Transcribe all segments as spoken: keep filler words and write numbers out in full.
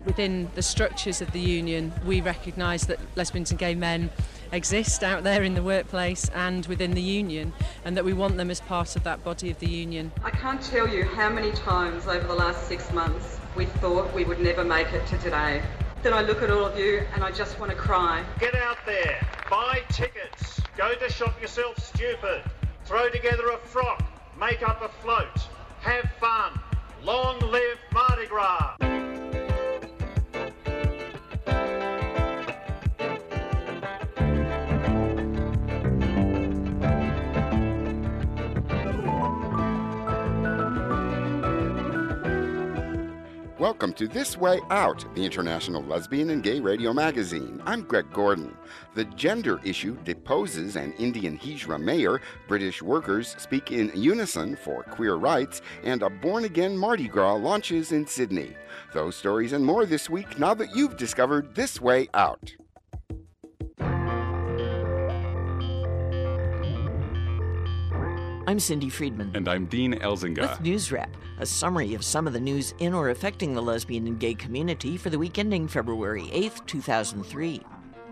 Within the structures of the union, we recognise that lesbians and gay men exist out there in the workplace and within the union, and that we want them as part of that body of the union. I can't tell you how many times over the last six months we thought we would never make it to today. Then I look at all of you and I just want to cry. Get out there, buy tickets, go to Shop Yourself Stupid, throw together a frock, make up a float, have fun. Long live Mardi Gras! Welcome to This Way Out, the International Lesbian and Gay Radio Magazine. I'm Greg Gordon. The gender issue deposes an Indian Hijra mayor, British workers speak in unison for queer rights, and a born-again Mardi Gras launches in Sydney. Those stories and more this week now that you've discovered This Way Out. I'm Cindy Friedman. And I'm Dean Elzinga. With News Wrap, a summary of some of the news in or affecting the lesbian and gay community for the week ending February eighth, two thousand three.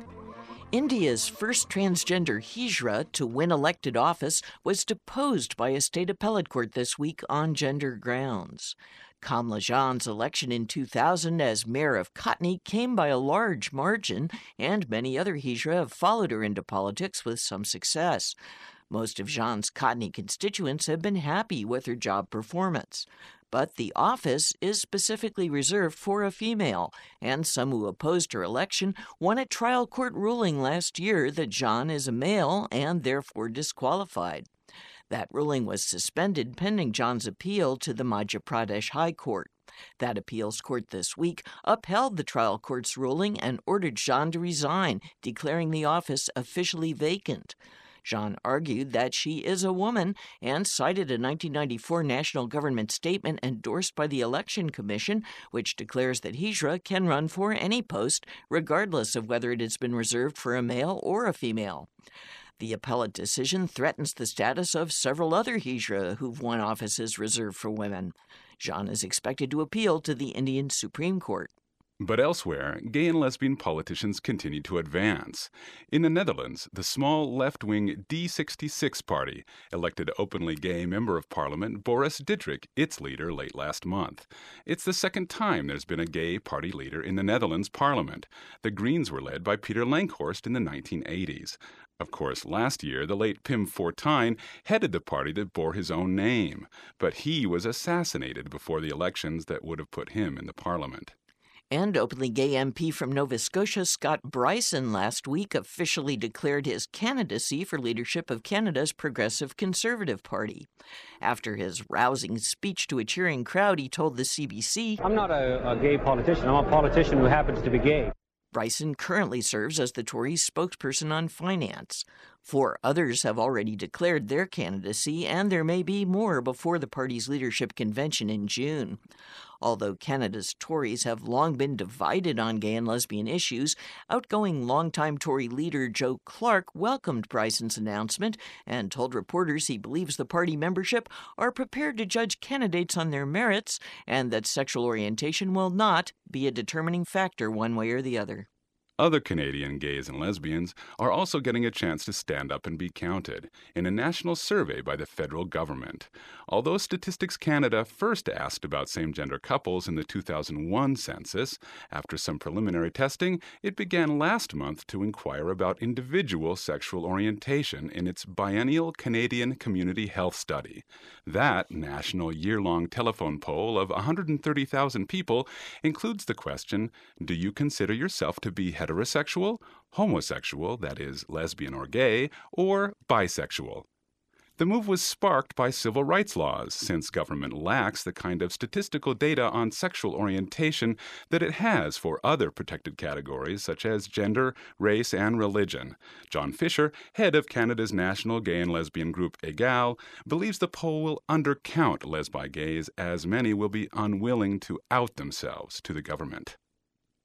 India's first transgender Hijra to win elected office was deposed by a state appellate court this week on gender grounds. Kamla Jan's election in two thousand as mayor of Katni came by a large margin, and many other Hijra have followed her into politics with some success. Most of Jan's Katni constituents have been happy with her job performance. But the office is specifically reserved for a female, and some who opposed her election won a trial court ruling last year that Jan is a male and therefore disqualified. That ruling was suspended pending Jan's appeal to the Madhya Pradesh High Court. That appeals court this week upheld the trial court's ruling and ordered Jan to resign, declaring the office officially vacant. Jan argued that she is a woman and cited a nineteen ninety-four national government statement endorsed by the Election Commission, which declares that Hijra can run for any post, regardless of whether it has been reserved for a male or a female. The appellate decision threatens the status of several other Hijra who've won offices reserved for women. Jan is expected to appeal to the Indian Supreme Court. But elsewhere, gay and lesbian politicians continue to advance. In the Netherlands, the small left-wing D sixty-six party elected openly gay Member of Parliament Boris Dittrich its leader late last month. It's the second time there's been a gay party leader in the Netherlands parliament. The Greens were led by Peter Langhorst in the nineteen eighties. Of course, last year, the late Pim Fortuyn headed the party that bore his own name, but he was assassinated before the elections that would have put him in the parliament. And openly gay M P from Nova Scotia Scott Bryson last week officially declared his candidacy for leadership of Canada's Progressive Conservative Party. After his rousing speech to a cheering crowd, he told the C B C, I'm not a, a gay politician. I'm a politician who happens to be gay. Bryson currently serves as the Tories' spokesperson on finance. Four others have already declared their candidacy, and there may be more before the party's leadership convention in June. Although Canada's Tories have long been divided on gay and lesbian issues, outgoing longtime Tory leader Joe Clark welcomed Bryson's announcement and told reporters he believes the party membership are prepared to judge candidates on their merits and that sexual orientation will not be a determining factor one way or the other. Other Canadian gays and lesbians are also getting a chance to stand up and be counted in a national survey by the federal government. Although Statistics Canada first asked about same-gender couples in the two thousand one census, after some preliminary testing, it began last month to inquire about individual sexual orientation in its biennial Canadian Community Health Study. That national year-long telephone poll of one hundred thirty thousand people includes the question, do you consider yourself to be heterosexual? Heterosexual, homosexual, that is, lesbian or gay, or bisexual. The move was sparked by civil rights laws, since government lacks the kind of statistical data on sexual orientation that it has for other protected categories such as gender, race, and religion. John Fisher, head of Canada's national gay and lesbian group EGAL, believes the poll will undercount lesbi gays as many will be unwilling to out themselves to the government.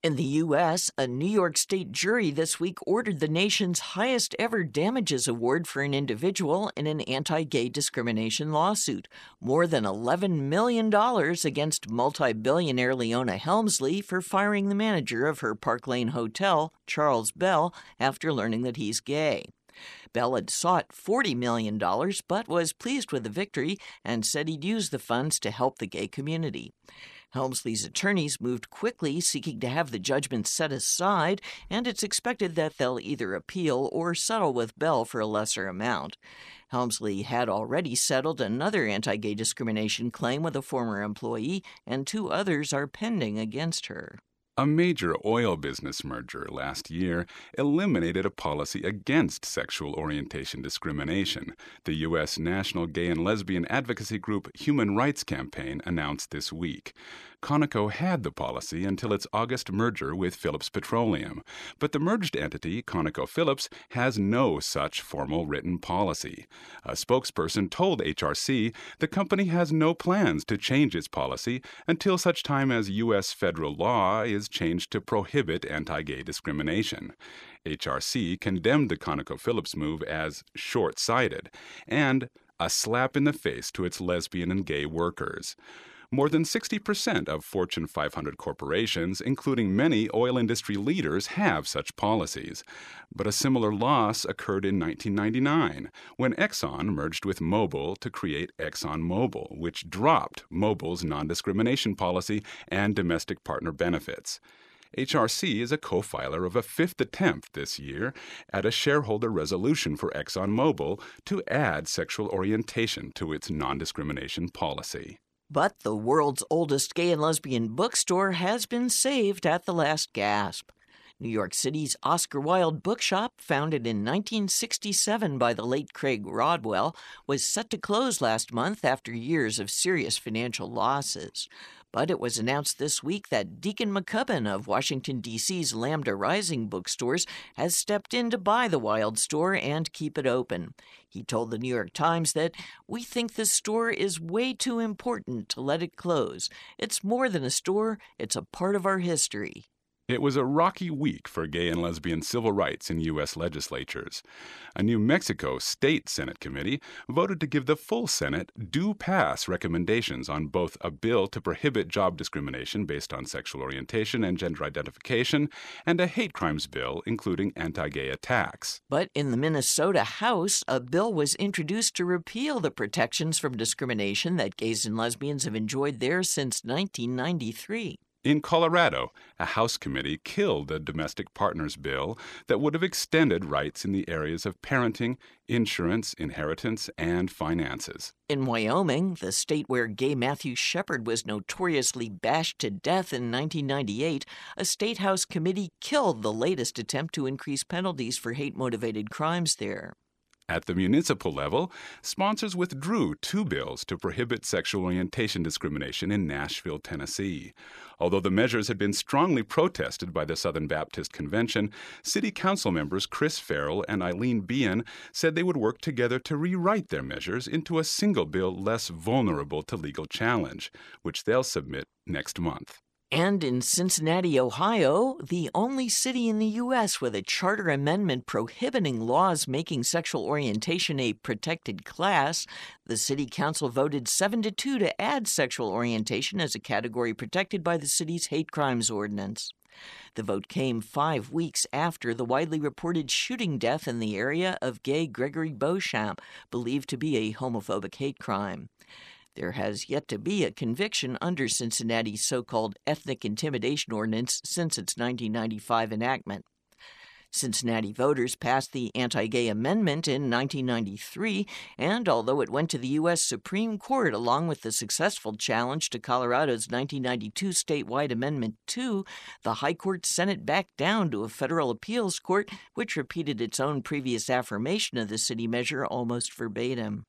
In the U S, a New York State jury this week ordered the nation's highest ever damages award for an individual in an anti-gay discrimination lawsuit, more than eleven million dollars against multi-billionaire Leona Helmsley for firing the manager of her Park Lane Hotel, Charles Bell, after learning that he's gay. Bell had sought forty million dollars but was pleased with the victory and said he'd use the funds to help the gay community. Helmsley's attorneys moved quickly, seeking to have the judgment set aside, and it's expected that they'll either appeal or settle with Bell for a lesser amount. Helmsley had already settled another anti-gay discrimination claim with a former employee, and two others are pending against her. A major oil business merger last year eliminated a policy against sexual orientation discrimination, the U S national gay and lesbian advocacy group Human Rights Campaign announced this week. Conoco had the policy until its August merger with Phillips Petroleum, but the merged entity, ConocoPhillips, has no such formal written policy. A spokesperson told H R C the company has no plans to change its policy until such time as U S federal law is changed to prohibit anti-gay discrimination. H R C condemned the ConocoPhillips move as short-sighted and a slap in the face to its lesbian and gay workers. More than sixty percent of Fortune five hundred corporations, including many oil industry leaders, have such policies. But a similar loss occurred in nineteen ninety-nine, when Exxon merged with Mobil to create ExxonMobil, which dropped Mobil's non-discrimination policy and domestic partner benefits. H R C is a co-filer of a fifth attempt this year at a shareholder resolution for ExxonMobil to add sexual orientation to its non-discrimination policy. But the world's oldest gay and lesbian bookstore has been saved at the last gasp. New York City's Oscar Wilde Bookshop, founded in nineteen sixty-seven by the late Craig Rodwell, was set to close last month after years of serious financial losses. But it was announced this week that Deacon McCubbin of Washington, D C's Lambda Rising bookstores has stepped in to buy the Wilde store and keep it open. He told the New York Times that, "We think the store is way too important to let it close. It's more than a store, it's a part of our history." It was a rocky week for gay and lesbian civil rights in U S legislatures. A New Mexico State Senate committee voted to give the full Senate due pass recommendations on both a bill to prohibit job discrimination based on sexual orientation and gender identification and a hate crimes bill including anti-gay attacks. But in the Minnesota House, a bill was introduced to repeal the protections from discrimination that gays and lesbians have enjoyed there since nineteen ninety-three. In Colorado, a House committee killed a domestic partners bill that would have extended rights in the areas of parenting, insurance, inheritance, and finances. In Wyoming, the state where gay Matthew Shepard was notoriously bashed to death in nineteen ninety-eight, a state House committee killed the latest attempt to increase penalties for hate-motivated crimes there. At the municipal level, sponsors withdrew two bills to prohibit sexual orientation discrimination in Nashville, Tennessee. Although the measures had been strongly protested by the Southern Baptist Convention, City Council members Chris Farrell and Eileen Behan said they would work together to rewrite their measures into a single bill less vulnerable to legal challenge, which they'll submit next month. And in Cincinnati, Ohio, the only city in the U S with a charter amendment prohibiting laws making sexual orientation a protected class, the city council voted seven to two to add sexual orientation as a category protected by the city's hate crimes ordinance. The vote came five weeks after the widely reported shooting death in the area of gay Gregory Beauchamp, believed to be a homophobic hate crime. There has yet to be a conviction under Cincinnati's so-called ethnic intimidation ordinance since its nineteen ninety-five enactment. Cincinnati voters passed the anti-gay amendment in nineteen ninety-three, and although it went to the U S Supreme Court along with the successful challenge to Colorado's nineteen ninety-two statewide Amendment two, the High Court sent it back down to a federal appeals court, which repeated its own previous affirmation of the city measure almost verbatim.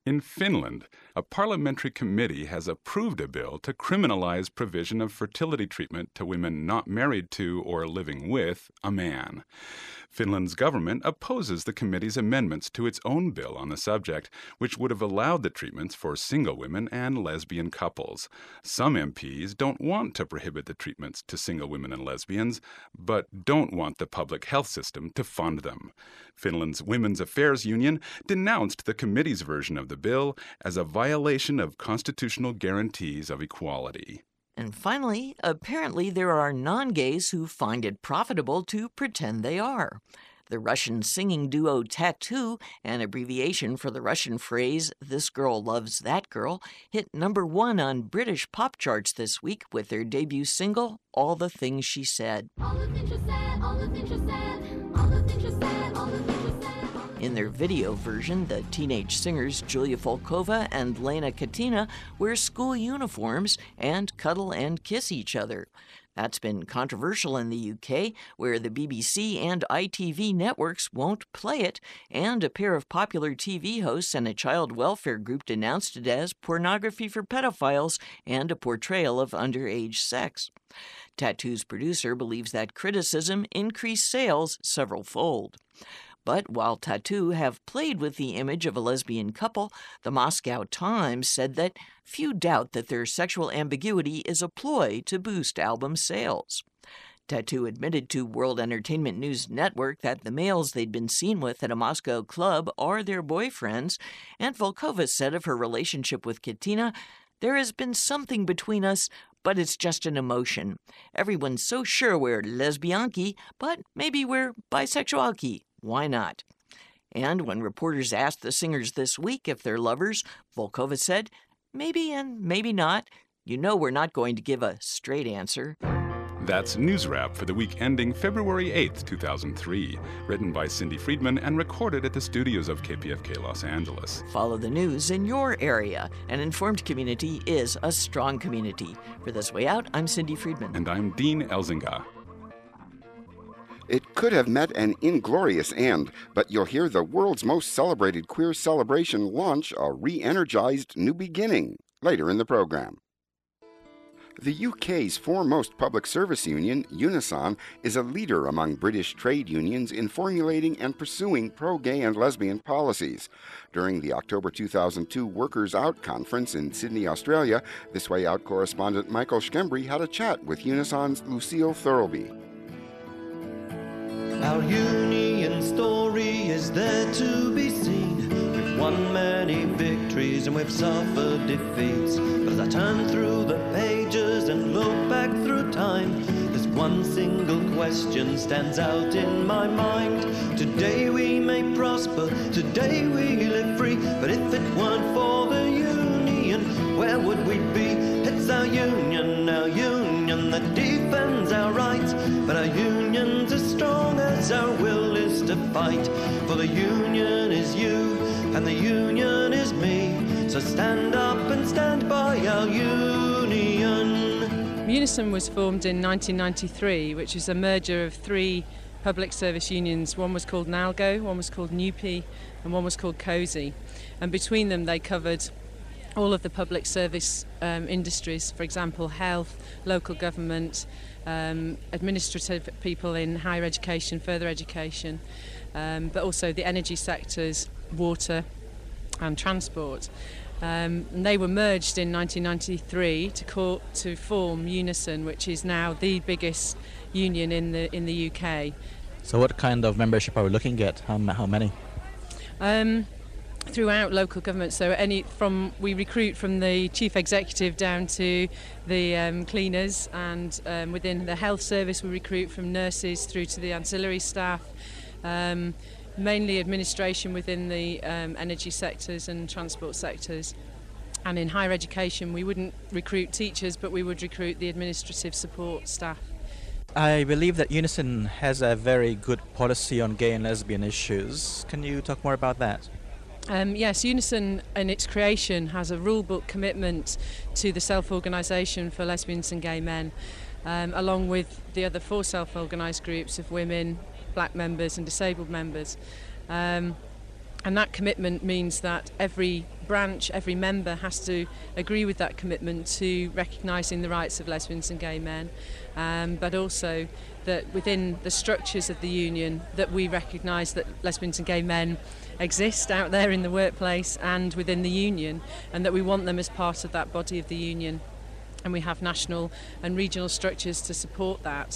In Finland, a parliamentary committee has approved a bill to criminalize provision of fertility treatment to women not married to or living with a man. Finland's government opposes the committee's amendments to its own bill on the subject, which would have allowed the treatments for single women and lesbian couples. Some M Ps don't want to prohibit the treatments to single women and lesbians, but don't want the public health system to fund them. Finland's Women's Affairs Union denounced the committee's version of the bill as a violation of constitutional guarantees of equality. And finally, apparently there are non-gays who find it profitable to pretend they are. The Russian singing duo Tattoo, an abbreviation for the Russian phrase, "This girl loves that girl," hit number one on British pop charts this week with their debut single, All the Things She Said. All the things she said, all the things she said, all the things she said, all the things she said. In their video version, the teenage singers Julia Volkova and Lena Katina wear school uniforms and cuddle and kiss each other. That's been controversial in the U K, where the B B C and I T V networks won't play it, and a pair of popular T V hosts and a child welfare group denounced it as pornography for pedophiles and a portrayal of underage sex. Tattoo's producer believes that criticism increased sales several-fold. But while Tattoo have played with the image of a lesbian couple, the Moscow Times said that few doubt that their sexual ambiguity is a ploy to boost album sales. Tattoo admitted to World Entertainment News Network that the males they'd been seen with at a Moscow club are their boyfriends, and Volkova said of her relationship with Katina, "There has been something between us, but it's just an emotion. Everyone's so sure we're lesbianki, but maybe we're bisexualki. Why not?" And when reporters asked the singers this week if they're lovers, Volkova said, "Maybe and maybe not. You know we're not going to give a straight answer." That's News Wrap for the week ending February eighth, two thousand three, written by Cindy Friedman and recorded at the studios of K P F K Los Angeles. Follow the news in your area. An informed community is a strong community. For This Way Out, I'm Cindy Friedman. And I'm Dean Elzinga. It could have met an inglorious end, but you'll hear the world's most celebrated queer celebration launch a re-energized new beginning later in the program. The U K's foremost public service union, Unison, is a leader among British trade unions in formulating and pursuing pro-gay and lesbian policies. During the October two thousand two Workers Out conference in Sydney, Australia, This Way Out correspondent Michael Schembri had a chat with Unison's Lucille Thurlby. Our union story is there to be seen. We've won many victories and we've suffered defeats. But as I turn through the pages and look back through time, there's one single question stands out in my mind. Today we may prosper, today we live free, but if it weren't for the union, where would we be? It's our union, our union that defends our rights, but our union's as strong as our will is to fight. For the union is you, and the union is me, so stand up and stand by our union. Unison was formed in nineteen ninety-three, which is a merger of three public service unions. One was called NALGO, one was called NUPE, and one was called COSI. And between them they covered all of the public service um, industries, for example, health, local government, um, administrative people in higher education, further education, um, but also the energy sectors, water and transport. Um, and they were merged in nineteen ninety-three to, call, to form Unison, which is now the biggest union in the in the U K. So what kind of membership are we looking at? How, how many? Um, throughout local government, so any from we recruit from the chief executive down to the um, cleaners, and um, within the health service we recruit from nurses through to the ancillary staff, um, mainly administration within the um, energy sectors and transport sectors. And in higher education we wouldn't recruit teachers, but we would recruit the administrative support staff. I believe that Unison has a very good policy on gay and lesbian issues. Can you talk more about that? Um, yes, Unison in its creation has a rule book commitment to the self-organisation for lesbians and gay men, um, along with the other four self-organised groups of women, black members and disabled members. Um, And that commitment means that every branch, every member has to agree with that commitment to recognising the rights of lesbians and gay men, um, but also that within the structures of the union that we recognise that lesbians and gay men exist out there in the workplace and within the union, and that we want them as part of that body of the union. And we have national and regional structures to support that.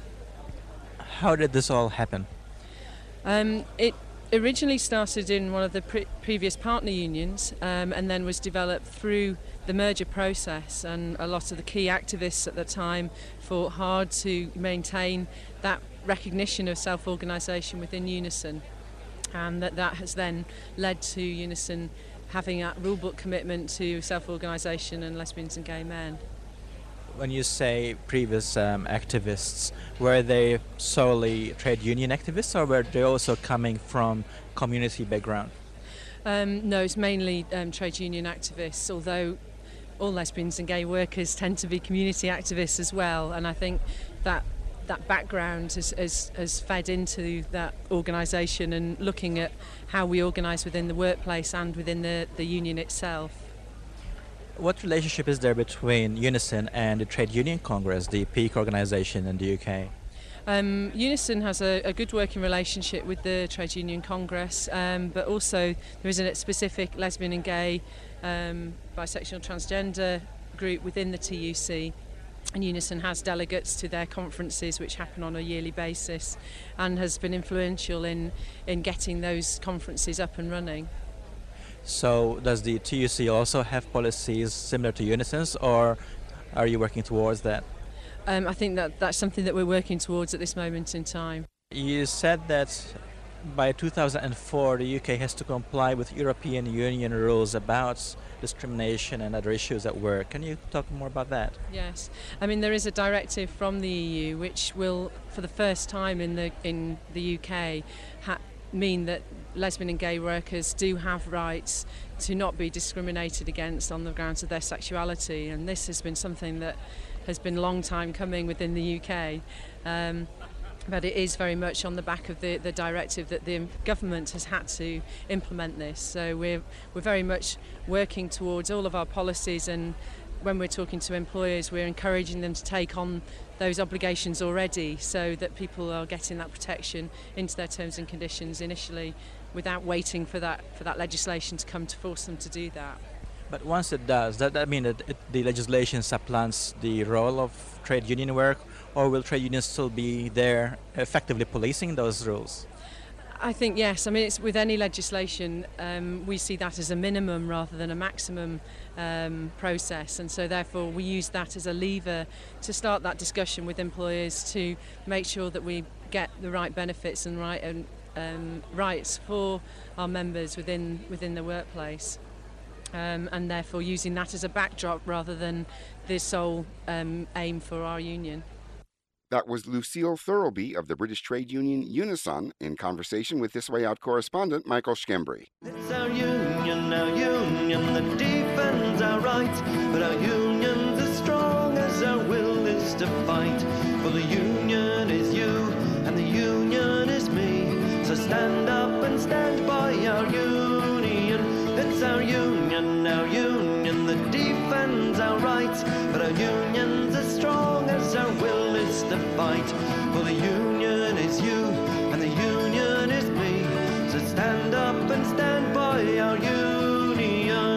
How did this all happen? Um, it originally started in one of the pre- previous partner unions um, and then was developed through the merger process, and a lot of the key activists at the time fought hard to maintain that recognition of self-organisation within Unison, and that that has then led to Unison having a rulebook commitment to self-organisation and lesbians and gay men. When you say previous um, activists, were they solely trade union activists, or were they also coming from community background? Um, no, it's mainly um, trade union activists, although all lesbians and gay workers tend to be community activists as well, and I think that that background has, has, has fed into that organisation and looking at how we organise within the workplace and within the, the union itself. What relationship is there between Unison and the Trade Union Congress, the peak organisation in the U K? Um, Unison has a, a good working relationship with the Trade Union Congress, um, but also there is a specific lesbian and gay, um, bisexual, transgender group within the T U C, and Unison has delegates to their conferences which happen on a yearly basis and has been influential in, in getting those conferences up and running. So does the T U C also have policies similar to Unison's, or are you working towards that? Um, I think that that's something that we're working towards at this moment in time. You said that by two thousand four the U K has to comply with European Union rules about discrimination and other issues at work. Can you talk more about that? Yes. I mean, there is a directive from the E U which will, for the first time in the in the U K, ha- mean that lesbian and gay workers do have rights to not be discriminated against on the grounds of their sexuality, and this has been something that has been a long time coming within the U K, um, but it is very much on the back of the, the directive that the government has had to implement this. So we're we're very much working towards all of our policies, and when we're talking to employers, we're encouraging them to take on those obligations already, so that people are getting that protection into their terms and conditions initially, without waiting for that for that legislation to come to force them to do that. But once it does, does that mean that it, the legislation supplants the role of trade union work, or will trade unions still be there effectively policing those rules? I think yes. I mean, it's with any legislation, um, we see that as a minimum rather than a maximum um, process, and so therefore we use that as a lever to start that discussion with employers to make sure that we get the right benefits and right and um, rights for our members within within the workplace, um, and therefore using that as a backdrop rather than the sole um, aim for our union. That was Lucille Thurlby of the British trade union Unison in conversation with This Way Out correspondent Michael Schembri. It's our union, our union that defends our rights, but our union's as strong as our will is to fight. For the union is you, and the union is me, so stand up and stand by our union. It's our union, our union that defends our rights, but our union's as strong as our will is to fight. For the union is you, and the union is me, so stand up and stand by our union.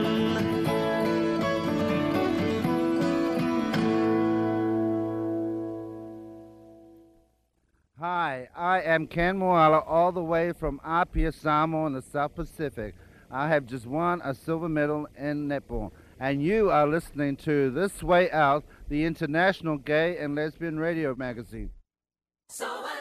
Hi, I am Ken Moala, all the way from Apia, Samoa in the South Pacific. I have just won a silver medal in netball, and you are listening to This Way Out, the international gay and lesbian radio magazine. So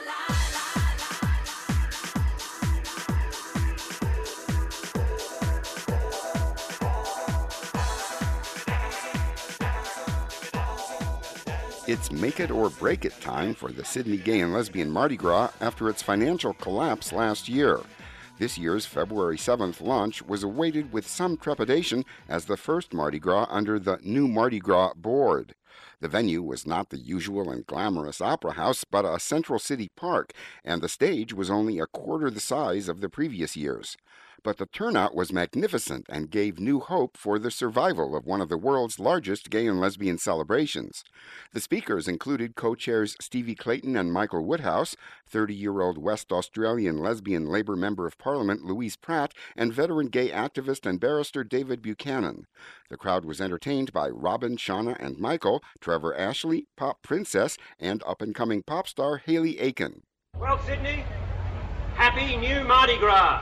It's make it or break it time for the Sydney Gay and Lesbian Mardi Gras after its financial collapse last year. This year's February seventh launch was awaited with some trepidation as the first Mardi Gras under the new Mardi Gras board. The venue was not the usual and glamorous opera house, but a central city park, and the stage was only a quarter the size of the previous years. But the turnout was magnificent and gave new hope for the survival of one of the world's largest gay and lesbian celebrations. The speakers included co-chairs Stevie Clayton and Michael Woodhouse, thirty-year-old West Australian lesbian Labour Member of Parliament Louise Pratt, and veteran gay activist and barrister David Buchanan. The crowd was entertained by Robin, Shauna, and Michael, Trevor Ashley, Pop Princess, and up-and-coming pop star Hayley Aiken. Well, Sydney, happy new Mardi Gras!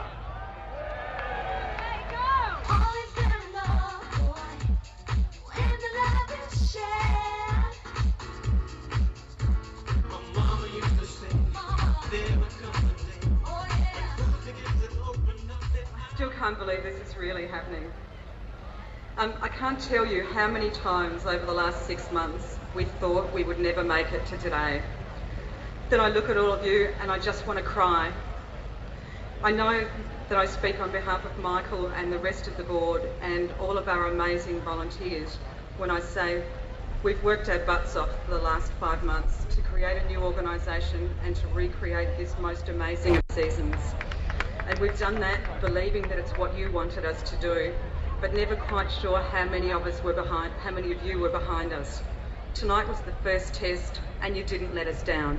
Still can't believe this is really happening. Um, I can't tell you how many times over the last six months we thought we would never make it to today. Then I look at all of you and I just want to cry. I know that I speak on behalf of Michael and the rest of the board and all of our amazing volunteers when I say we've worked our butts off for the last five months to create a new organisation and to recreate this most amazing of seasons. And we've done that believing that it's what you wanted us to do, but never quite sure how many of us were behind, how many of you were behind us. Tonight was the first test and you didn't let us down.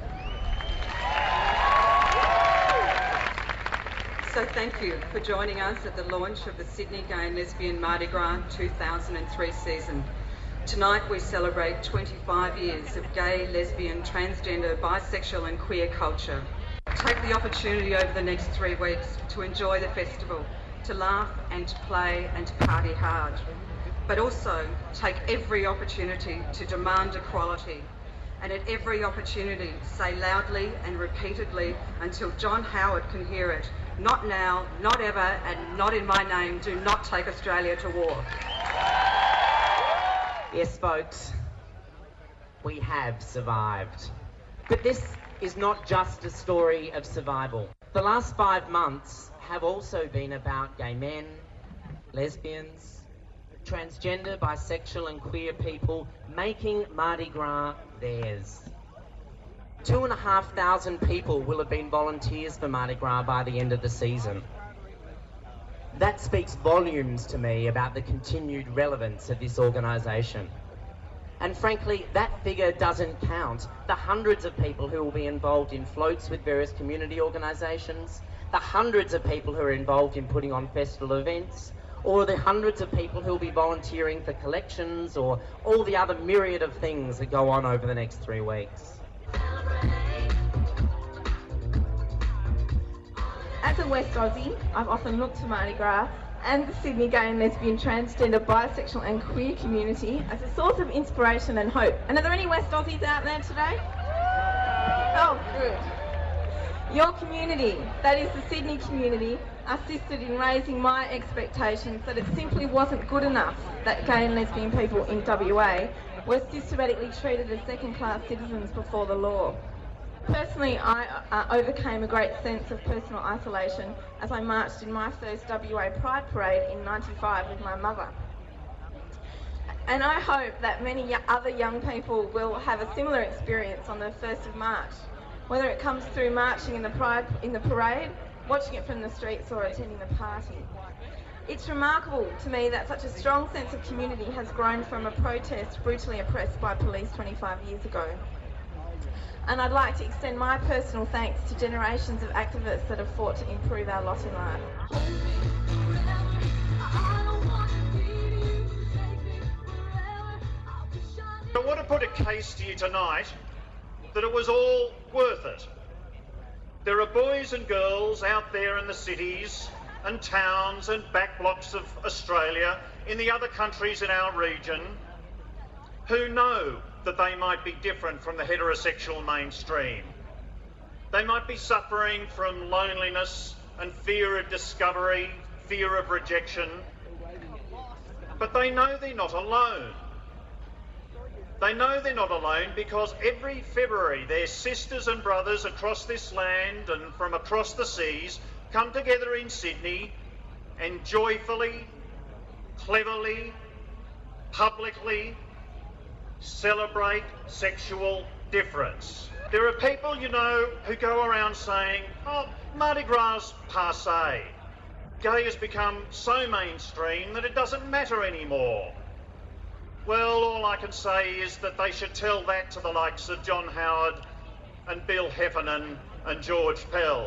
So thank you for joining us at the launch of the Sydney Gay and Lesbian Mardi Gras two thousand three season. Tonight we celebrate twenty-five years of gay, lesbian, transgender, bisexual and queer culture. Take the opportunity over the next three weeks to enjoy the festival, to laugh and to play and to party hard. But also take every opportunity to demand equality, and at every opportunity say loudly and repeatedly until John Howard can hear it, not now, not ever, and not in my name, do not take Australia to war. Yes, folks, we have survived. But this is not just a story of survival. The last five months have also been about gay men, lesbians, transgender, bisexual and queer people making Mardi Gras theirs. Two and a half thousand people will have been volunteers for Mardi Gras by the end of the season. That speaks volumes to me about the continued relevance of this organisation. And frankly, that figure doesn't count the hundreds of people who will be involved in floats with various community organisations, the hundreds of people who are involved in putting on festival events, or the hundreds of people who will be volunteering for collections, or all the other myriad of things that go on over the next three weeks. As a West Aussie, I've often looked to Mardi Gras and the Sydney gay and lesbian, transgender, bisexual and queer community as a source of inspiration and hope. And are there any West Aussies out there today? Oh, good. Your community, that is the Sydney community, assisted in raising my expectations that it simply wasn't good enough that gay and lesbian people in W A were systematically treated as second-class citizens before the law. Personally, I uh, overcame a great sense of personal isolation as I marched in my first W A Pride Parade in ninety-five with my mother. And I hope that many other young people will have a similar experience on the first of March, whether it comes through marching in the, pride, in the parade, watching it from the streets or attending the party. It's remarkable to me that such a strong sense of community has grown from a protest brutally oppressed by police twenty-five years ago. And I'd like to extend my personal thanks to generations of activists that have fought to improve our lot in life. I want to put a case to you tonight that it was all worth it. There are boys and girls out there in the cities and towns and back blocks of Australia, in the other countries in our region, who know that they might be different from the heterosexual mainstream. They might be suffering from loneliness and fear of discovery, fear of rejection, but they know they're not alone. They know they're not alone because every February their sisters and brothers across this land and from across the seas come together in Sydney and joyfully, cleverly, publicly celebrate sexual difference. There are people, you know, who go around saying, oh, Mardi Gras passé. Gay has become so mainstream that it doesn't matter anymore. Well, all I can say is that they should tell that to the likes of John Howard and Bill Heffernan and George Pell.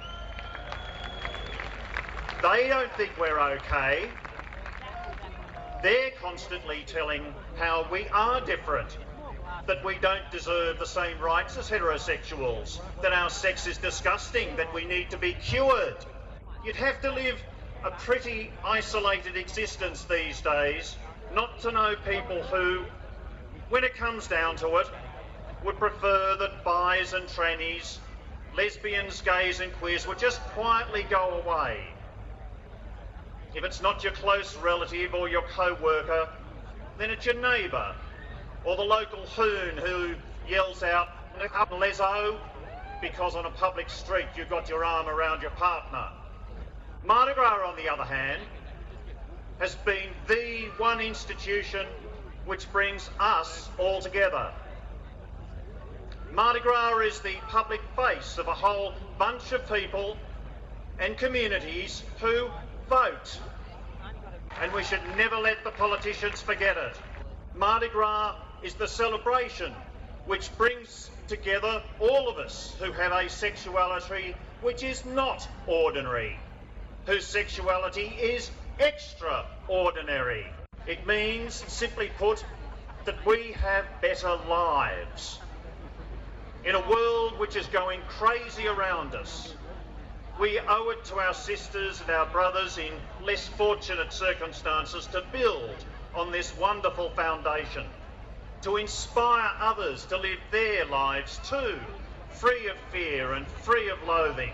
They don't think we're okay. They're constantly telling how we are different, that we don't deserve the same rights as heterosexuals, that our sex is disgusting, that we need to be cured. You'd have to live a pretty isolated existence these days not to know people who, when it comes down to it, would prefer that bis and trannies, lesbians, gays and queers would just quietly go away. If it's not your close relative or your co-worker, then it's your neighbour or the local hoon who yells out, up leso, because on a public street you've got your arm around your partner. Mardi Gras, on the other hand, has been the one institution which brings us all together. Mardi Gras is the public face of a whole bunch of people and communities who vote, and we should never let the politicians forget it. Mardi Gras is the celebration which brings together all of us who have a sexuality which is not ordinary, whose sexuality is extraordinary. It means, simply put, that we have better lives. In a world which is going crazy around us, we owe it to our sisters and our brothers in less fortunate circumstances to build on this wonderful foundation, to inspire others to live their lives too, free of fear and free of loathing.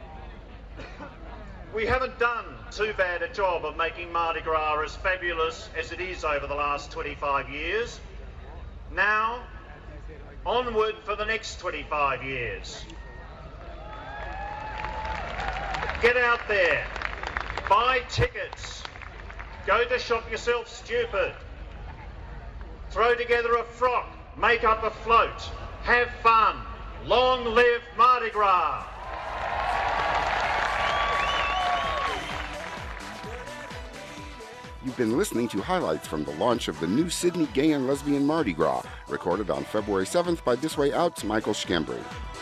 We haven't done too bad a job of making Mardi Gras as fabulous as it is over the last twenty-five years. Now, onward for the next twenty-five years. Get out there, buy tickets, go to Shop Yourself Stupid, throw together a frock, make up a float, have fun. Long live Mardi Gras! You've been listening to highlights from the launch of the new Sydney Gay and Lesbian Mardi Gras, recorded on February seventh by This Way Out's Michael Schembri.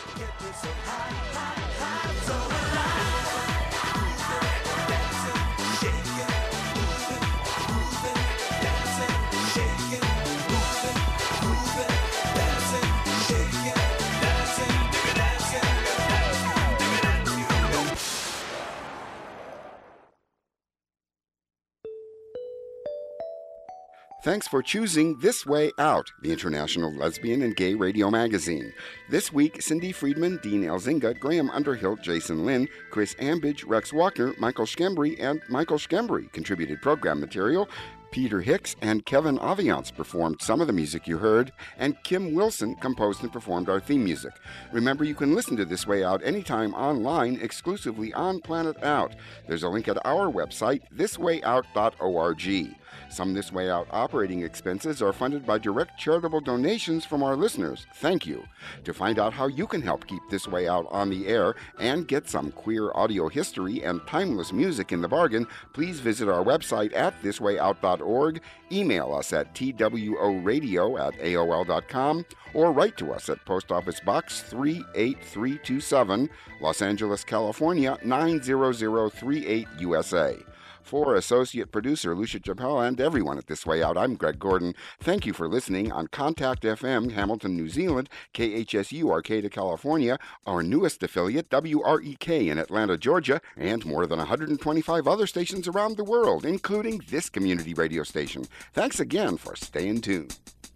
Thanks for choosing This Way Out, the international lesbian and gay radio magazine. This week, Cindy Friedman, Dean Elzinga, Graham Underhill, Jason Lynn, Chris Ambidge, Rex Walker, Michael Schembri, and Michael Schembri contributed program material. Peter Hicks and Kevin Aviance performed some of the music you heard, and Kim Wilson composed and performed our theme music. Remember, you can listen to This Way Out anytime online, exclusively on Planet Out. There's a link at our website, this way out dot org. Some This Way Out operating expenses are funded by direct charitable donations from our listeners. Thank you. To find out how you can help keep This Way Out on the air and get some queer audio history and timeless music in the bargain, please visit our website at this way out dot org, email us at t w o radio at a o l dot com, or write to us at Post Office Box three eight three two seven, Los Angeles, California nine zero zero three eight, U S A. For associate producer Lucia Chappell and everyone at This Way Out, I'm Greg Gordon. Thank you for listening on Contact F M, Hamilton, New Zealand, K H S U, Arcata, California, our newest affiliate, W R E K in Atlanta, Georgia, and more than one hundred twenty-five other stations around the world, including this community radio station. Thanks again for staying tuned.